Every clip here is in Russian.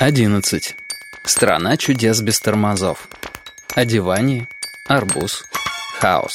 11. Страна чудес без тормозов. Одевание, арбуз, хаос.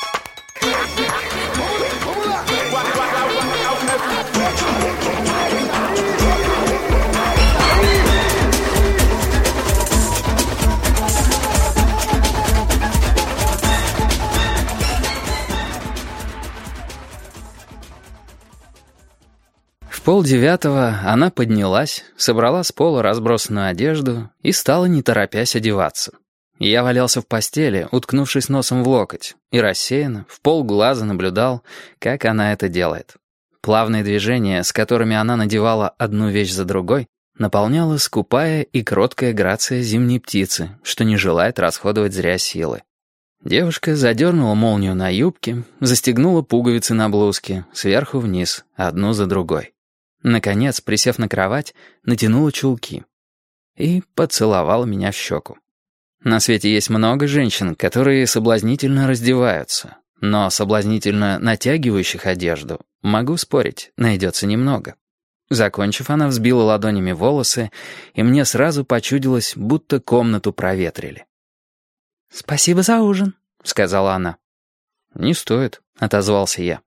В 8:30 она поднялась, собрала с пола разбросанную одежду и стала, не торопясь, одеваться. Я валялся в постели, уткнувшись носом в локоть, и рассеянно, в полглаза наблюдал, как она это делает. Плавные движения, с которыми она надевала одну вещь за другой, наполняла скупая и кроткая грация зимней птицы, что не желает расходовать зря силы. Девушка задернула молнию на юбке, застегнула пуговицы на блузке, сверху вниз, одну за другой. Наконец, присев на кровать, натянула чулки и поцеловала меня в щеку. На свете есть много женщин, которые соблазнительно раздеваются, но соблазнительно натягивающих одежду, могу спорить, найдется немного. Закончив, она взбила ладонями волосы, и мне сразу почудилось, будто комнату проветрили. «Спасибо за ужин», — сказала она. «Не стоит», — отозвался я.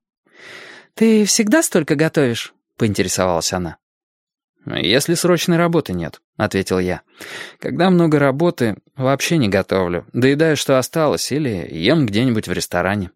«Ты всегда столько готовишь?» — поинтересовалась она. «Если срочной работы нет», — ответил я. «Когда много работы, вообще не готовлю. Доедаю, что осталось, или ем где-нибудь в ресторане».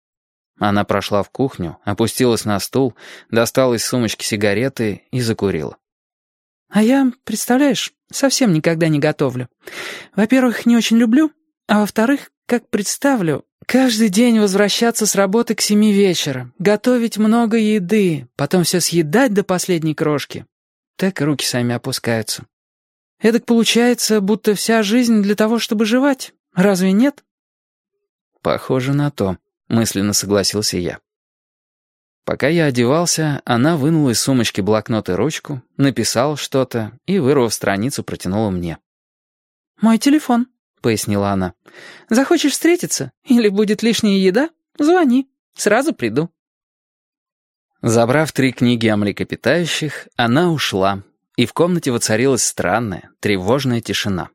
Она прошла в кухню, опустилась на стул, достала из сумочки сигареты и закурила. «А я, представляешь, совсем никогда не готовлю. Во-первых, не очень люблю, а во-вторых, как представлю, каждый день возвращаться с работы к 7 вечера, готовить много еды, потом все съедать до последней крошки. Так и руки сами опускаются. Эдак получается, будто вся жизнь для того, чтобы жевать. Разве нет?» «Похоже на то», — мысленно согласился я. Пока я одевался, она вынула из сумочки блокнот и ручку, написала что-то и, вырвав страницу, протянула мне. «Мой телефон», — пояснила она. «Захочешь встретиться или будет лишняя еда? Звони, сразу приду». Забрав 3 книги о млекопитающих, она ушла, и в комнате воцарилась странная, тревожная тишина.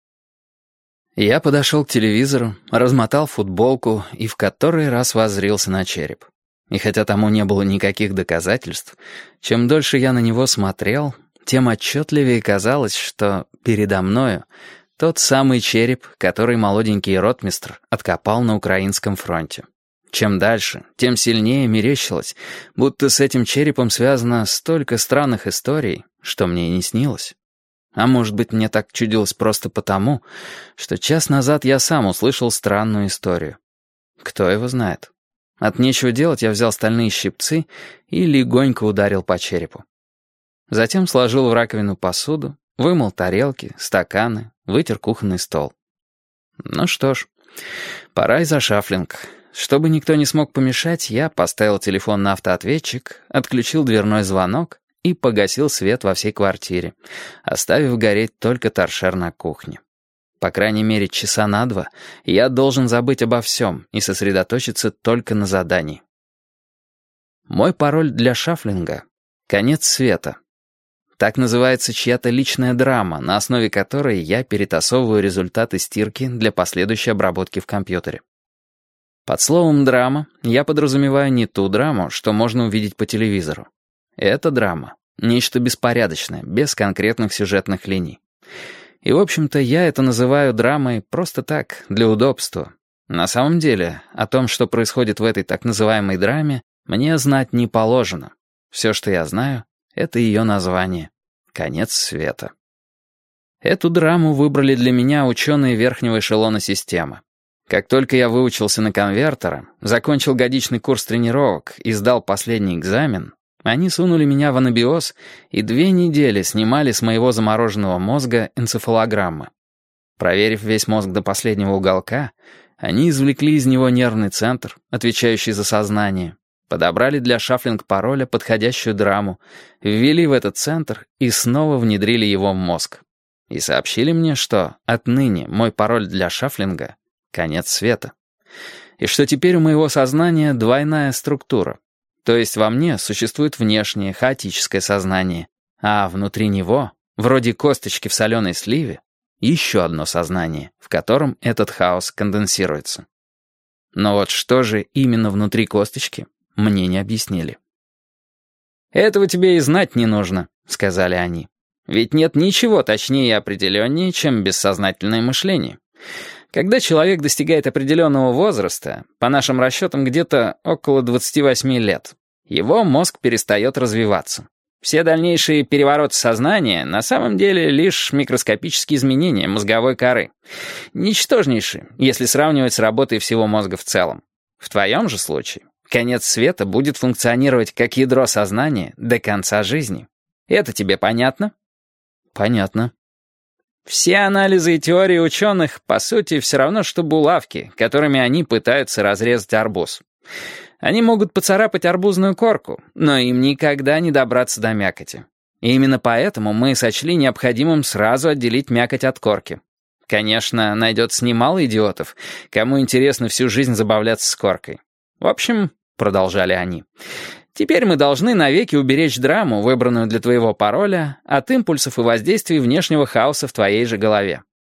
Я подошел к телевизору, размотал футболку и в который раз воззрился на череп. И хотя тому не было никаких доказательств, чем дольше я на него смотрел, тем отчетливее казалось, что передо мною тот самый череп, который молоденький ротмистр откопал на Украинском фронте. Чем дальше, тем сильнее мерещилось, будто с этим черепом связано столько странных историй, что мне и не снилось. А может быть, мне так чудилось просто потому, что час назад я сам услышал странную историю. Кто его знает? От нечего делать я взял стальные щипцы и легонько ударил по черепу. Затем сложил в раковину посуду, вымыл тарелки, стаканы, вытер кухонный стол. Ну что ж, пора и за шафлинг. Чтобы никто не смог помешать, я поставил телефон на автоответчик, отключил дверной звонок и погасил свет во всей квартире, оставив гореть только торшер на кухне. По крайней мере, часа на 2 я должен забыть обо всем и сосредоточиться только на задании. Мой пароль для шафлинга — «Конец света». Так называется чья-то личная драма, на основе которой я перетасовываю результаты стирки для последующей обработки в компьютере. Под словом «драма» я подразумеваю не ту драму, что можно увидеть по телевизору. Это драма. Нечто беспорядочное, без конкретных сюжетных линий. И, в общем-то, я это называю драмой просто так, для удобства. На самом деле, о том, что происходит в этой так называемой драме, мне знать не положено. Все, что я знаю, это ее название «Конец света». Эту драму выбрали для меня ученые верхнего эшелона системы. Как только я выучился на конвертера, закончил годичный курс тренировок и сдал последний экзамен, они сунули меня в анабиоз и 2 недели снимали с моего замороженного мозга энцефалограммы. Проверив весь мозг до последнего уголка, они извлекли из него нервный центр, отвечающий за сознание, подобрали для шафлинг-пароля подходящую драму, ввели в этот центр и снова внедрили его в мозг. И сообщили мне, что отныне мой пароль для шафлинга — «Конец света». И что теперь у моего сознания двойная структура. То есть во мне существует внешнее, хаотическое сознание, а внутри него вроде косточки в соленой сливе, еще одно сознание, в котором этот хаос конденсируется. Но вот что же именно внутри косточки, мне не объяснили. «Этого тебе и знать не нужно», — сказали они. «Ведь нет ничего точнее и определеннее, чем бессознательное мышление. Когда человек достигает определенного возраста, по нашим расчетам где-то около 28 лет, его мозг перестает развиваться. Все дальнейшие перевороты сознания на самом деле лишь микроскопические изменения мозговой коры. Ничтожнейшие, если сравнивать с работой всего мозга в целом. В твоем же случае конец света будет функционировать как ядро сознания до конца жизни. Это тебе понятно? Понятно. Все анализы и теории ученых, по сути, все равно, что булавки, которыми они пытаются разрезать арбуз. Они могут поцарапать арбузную корку, но им никогда не добраться до мякоти. И именно поэтому мы сочли необходимым сразу отделить мякоть от корки. Конечно, найдется немало идиотов, кому интересно всю жизнь забавляться с коркой. В общем, продолжали они, теперь мы должны навеки уберечь драму, выбранную для твоего пароля, от импульсов и воздействий внешнего хаоса в твоей же голове.